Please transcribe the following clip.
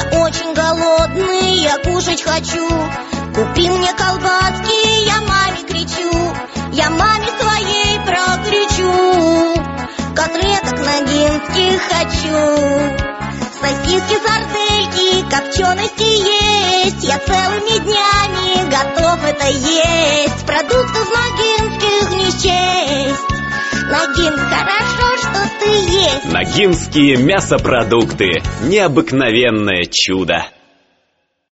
очень голодный, я кушать хочу. Купи мне колбаски, я маме кричу. Я маме своей прокричу. Котлеток ногинских хочу. Сосиски, сардельки, копчености есть. Я целыми днями готов это есть. Продуктов ногинских не счесть. Ногин, хорошо, что ты есть. Ногинские мясопродукты. Необыкновенное чудо.